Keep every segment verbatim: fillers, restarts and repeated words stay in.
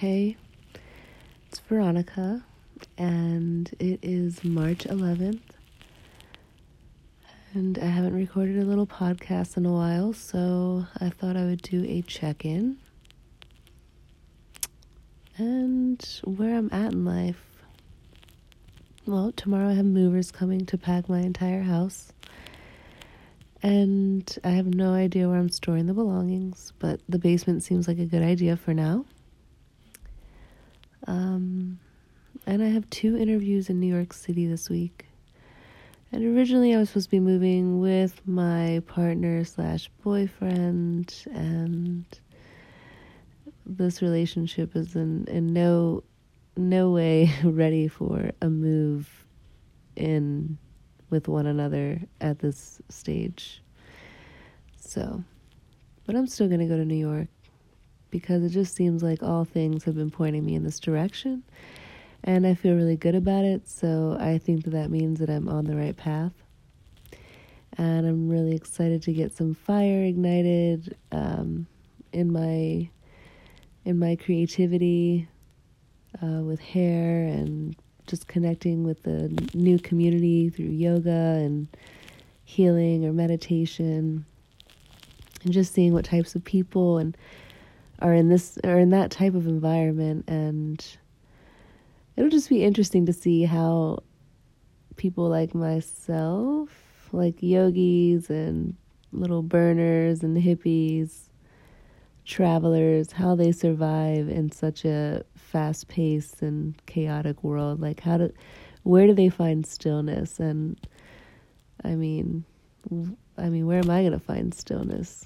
Hey, it's Veronica, and it is March eleventh, and I haven't recorded a little podcast in a while, so I thought I would do a check-in and where I'm at in life. Well, tomorrow I have movers coming to pack my entire house, and I have no idea where I'm storing the belongings, but the basement seems like a good idea for now. Um, and I have two interviews in New York City this week. And originally I was supposed to be moving with my partner slash boyfriend, and this relationship is in, in no, no way ready for a move in with one another at this stage. So, but I'm still going to go to New York, because it just seems like all things have been pointing me in this direction, and I feel really good about it, so I think that that means that I'm on the right path, and I'm really excited to get some fire ignited um, in my in my creativity uh, with hair, and just connecting with the new community through yoga and healing or meditation, and just seeing what types of people and are in this or in that type of environment. And it'll just be interesting to see how people like myself, like yogis and little burners and hippies, travelers, how they survive in such a fast-paced and chaotic world. Like, how do, where do they find stillness? And I mean, I mean, where am I going to find stillness?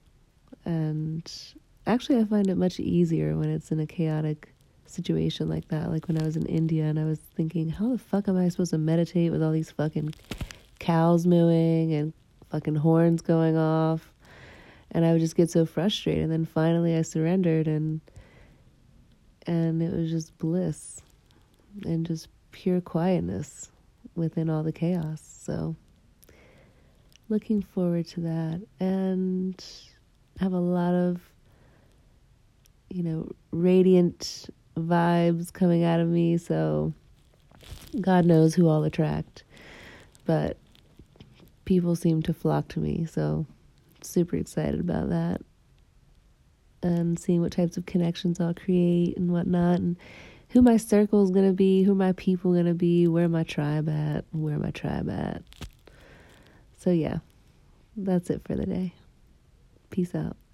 And actually, I find it much easier when it's in a chaotic situation like that. Like when I was in India and I was thinking, how the fuck am I supposed to meditate with all these fucking cows mooing and fucking horns going off? And I would just get so frustrated. And then finally I surrendered, and and it was just bliss and just pure quietness within all the chaos. So looking forward to that, and have a lot of, you know, radiant vibes coming out of me, so God knows who I'll attract, but people seem to flock to me, so super excited about that, and seeing what types of connections I'll create and whatnot, and who my circle is going to be, who my people going to be, where my tribe at, where my tribe at. So yeah, that's it for the day. Peace out.